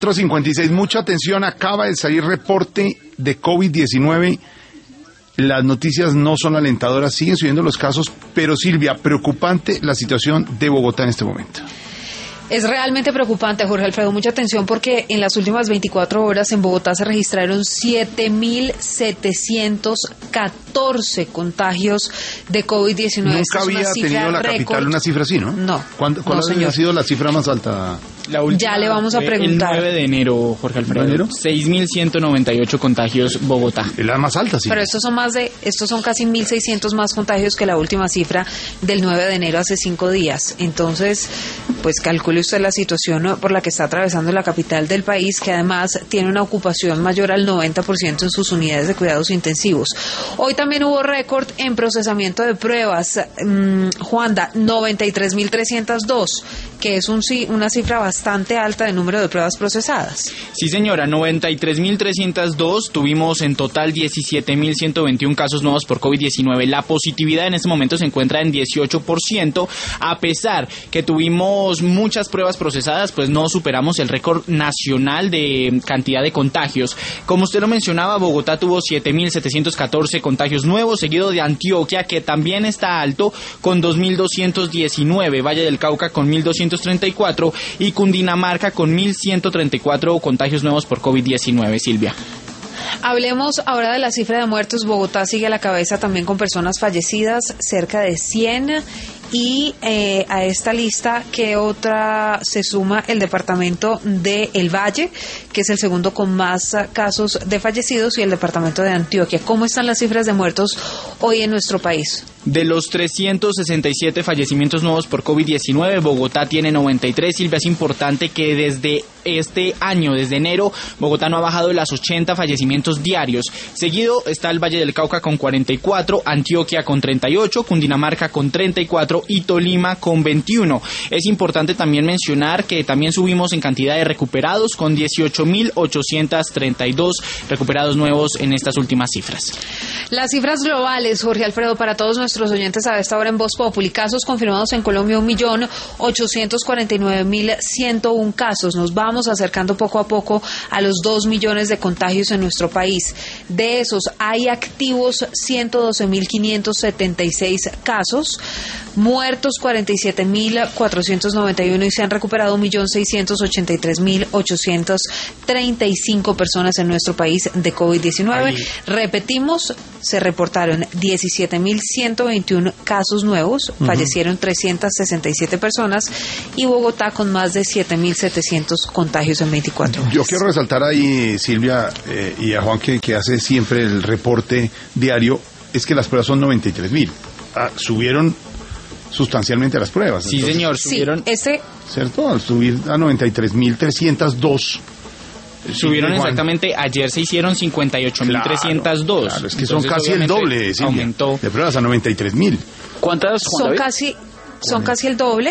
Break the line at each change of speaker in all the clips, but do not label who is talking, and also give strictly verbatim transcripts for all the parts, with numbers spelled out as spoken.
cuatro cincuenta y seis, mucha atención, acaba de salir reporte de COVID diecinueve. Las noticias no son alentadoras, siguen subiendo los casos, pero Silvia, preocupante la situación de Bogotá en este momento.
Es realmente preocupante, Jorge Alfredo, mucha atención porque en las últimas veinticuatro horas en Bogotá se registraron siete mil setecientos catorce contagios de COVID diecinueve.
Nunca había tenido la
récord.
Capital una cifra así, ¿no?
No.
¿Cuál, cuál
no,
ha sido la cifra más alta?
La última
ya le vamos a preguntar.
El nueve de enero, Jorge Alfredo. seis mil ciento noventa y ocho contagios Bogotá.
Es la más alta, sí.
Pero estos son más de, estos son casi mil seiscientos más contagios que la última cifra del nueve de enero hace cinco días. Entonces, pues calcule usted la situación por la que está atravesando la capital del país, que además tiene una ocupación mayor al noventa por ciento en sus unidades de cuidados intensivos. Hoy también hubo récord en procesamiento de pruebas. Mm, Juanda, noventa y tres mil trescientos dos, que es un, una cifra bastante alta de número de pruebas procesadas.
Sí, señora, noventa y tres mil trescientos dos. Tuvimos en total diecisiete mil ciento veintiuno casos nuevos por COVID diecinueve. La positividad en este momento se encuentra en dieciocho por ciento. A pesar que tuvimos muchas pruebas procesadas, pues no superamos el récord nacional de cantidad de contagios. Como usted lo mencionaba, Bogotá tuvo siete mil setecientos catorce contagios nuevos, seguido de Antioquia, que también está alto, con dos mil doscientos diecinueve, Valle del Cauca con mil doscientos treinta y cuatro y Cundinamarca con mil ciento treinta y cuatro contagios nuevos por COVID diecinueve, Silvia.
Hablemos ahora de la cifra de muertos. Bogotá sigue a la cabeza también con personas fallecidas, cerca de cien. Y eh, a esta lista, ¿qué otra se suma? El departamento de El Valle, que es el segundo con más casos de fallecidos, y el departamento de Antioquia. ¿Cómo están las cifras de muertos hoy en nuestro país?
De los trescientos sesenta y siete fallecimientos nuevos por COVID diecinueve, Bogotá tiene noventa y tres. Silvia, es importante que desde este año, desde enero, Bogotá no ha bajado de las ochenta fallecimientos diarios. Seguido está el Valle del Cauca con cuarenta y cuatro, Antioquia con treinta y ocho, Cundinamarca con treinta y cuatro y Tolima con veintiuno. Es importante también mencionar que también subimos en cantidad de recuperados con dieciocho mil ochocientos treinta y dos recuperados nuevos en estas últimas cifras.
Las cifras globales, Jorge Alfredo, para todos nuestros oyentes a esta hora en Voz Populi. Casos confirmados en Colombia, un millón ochocientos cuarenta y nueve mil ciento uno casos. Nos vamos acercando poco a poco a los dos millones de contagios en nuestro país. De esos, hay activos ciento doce mil quinientos setenta y seis casos, muertos cuarenta y siete mil cuatrocientos noventa y uno y se han recuperado un millón seiscientos ochenta y tres mil ochocientos treinta y cinco personas en nuestro país de COVID diecinueve. Ahí. Repetimos, se reportaron diecisiete mil ciento veintiuno casos nuevos, uh-huh. fallecieron trescientas sesenta y siete personas y Bogotá con más de siete mil setecientos contagios en veinticuatro horas.
Yo quiero resaltar ahí, Silvia, eh, y a Juan que, que hace siempre el reporte diario, es que las pruebas son noventa y tres mil. Ah, subieron sustancialmente las pruebas.
Sí, entonces, señor, subieron.
Sí, ese...
¿Cierto? Al subir a noventa y tres mil trescientos dos.
Subieron sí, exactamente, ayer se hicieron cincuenta y ocho mil trescientos dos.
Claro, es que son casi el doble, Silvia, aumentó de pruebas a noventa y tres mil.
¿Cuántas, Juan
Son
David?
casi, son casi el doble.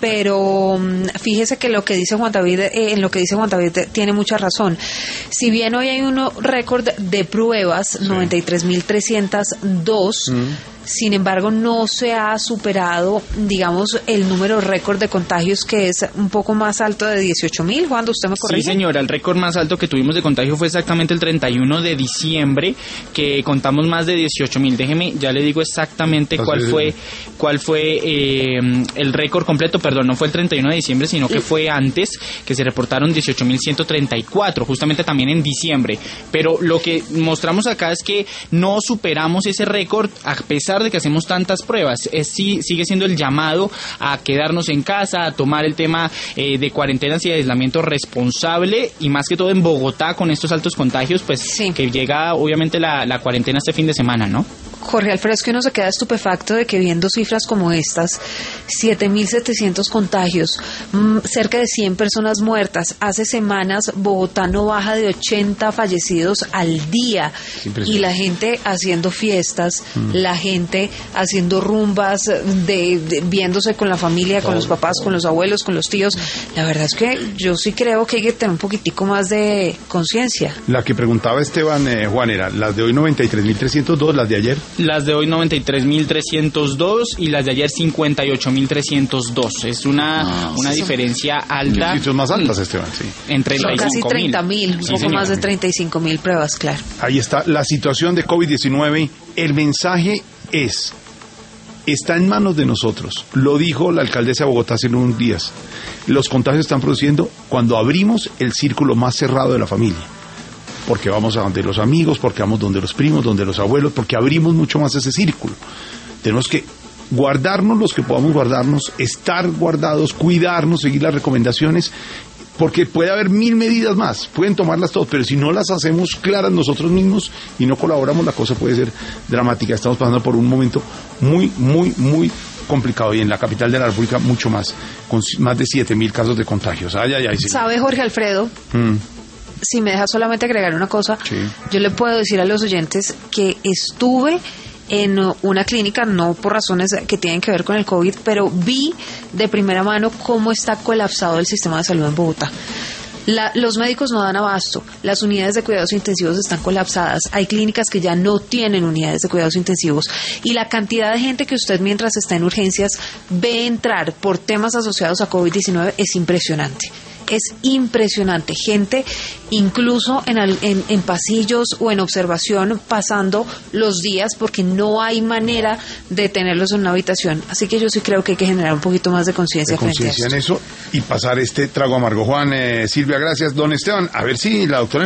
Pero fíjese que lo que dice Juan David, eh, en lo que dice Juan David eh, tiene mucha razón. Si bien hoy hay un récord de pruebas, sí. noventa y tres mil trescientos dos, mm. sin embargo no se ha superado, digamos, el número récord de contagios, que es un poco más alto de dieciocho mil. Juan, ¿usted me corrige?
Sí, señora, el récord más alto que tuvimos de contagio fue exactamente el treinta y uno de diciembre, que contamos más de dieciocho mil. Déjeme, ya le digo exactamente Entonces, cuál fue cuál fue eh, el récord completo. Perdón, no fue el treinta y uno de diciembre, sino que fue antes, que se reportaron dieciocho mil ciento treinta y cuatro, justamente también en diciembre. Pero lo que mostramos acá es que no superamos ese récord a pesar de que hacemos tantas pruebas. Es, sí, sigue siendo el llamado a quedarnos en casa, a tomar el tema eh, de cuarentenas y de aislamiento responsable, y más que todo en Bogotá con estos altos contagios, pues sí. que llega obviamente la, la cuarentena este fin de semana, ¿no?
Jorge Alfredo, es que uno se queda estupefacto de que viendo cifras como estas, siete mil setecientos contagios, mmm, cerca de cien personas muertas, hace semanas Bogotá no baja de ochenta fallecidos al día, y la gente haciendo fiestas, mm. la gente haciendo rumbas, de, de viéndose con la familia, con oh, los papás, oh. con los abuelos, con los tíos. La verdad es que yo sí creo que hay que tener un poquitico más de conciencia.
La que preguntaba Esteban, eh, Juan, era las de hoy noventa y tres mil trescientos dos, las de ayer
Las de hoy noventa y tres mil trescientos dos y las de ayer cincuenta y ocho mil trescientos dos. Es una, ah, una sí, diferencia alta.
Son más altas, Esteban, sí.
En treinta y cinco
Son casi treinta mil, un
sí,
poco
señor.
más de treinta y cinco mil pruebas, claro.
Ahí está la situación de COVID diecinueve. El mensaje es, está en manos de nosotros. Lo dijo la alcaldesa de Bogotá hace unos días. Los contagios están produciendo cuando abrimos el círculo más cerrado de la familia. Porque vamos a donde los amigos, porque vamos donde los primos, donde los abuelos, porque abrimos mucho más ese círculo. Tenemos que guardarnos los que podamos guardarnos, estar guardados, cuidarnos, seguir las recomendaciones, porque puede haber mil medidas más, pueden tomarlas todas, pero si no las hacemos claras nosotros mismos y no colaboramos, la cosa puede ser dramática. Estamos pasando por un momento muy, muy, muy complicado, y en la capital de la República mucho más, con más de siete mil casos de contagios. Ay, ay, ay, sí.
¿Sabe, Jorge Alfredo? Mm. Si me deja solamente agregar una cosa, sí. Yo le puedo decir a los oyentes que estuve en una clínica, no por razones que tienen que ver con el COVID, pero vi de primera mano cómo está colapsado el sistema de salud en Bogotá. La, los médicos no dan abasto, las unidades de cuidados intensivos están colapsadas, hay clínicas que ya no tienen unidades de cuidados intensivos, y la cantidad de gente que usted mientras está en urgencias ve entrar por temas asociados a COVID diecinueve es impresionante. Es impresionante, gente incluso en, en, en pasillos o en observación pasando los días porque no hay manera de tenerlos en una habitación. Así que yo sí creo que hay que generar un poquito más de conciencia frente a eso.
en eso y pasar este trago amargo. Juan, eh, Silvia, gracias. Don Esteban, a ver si la doctora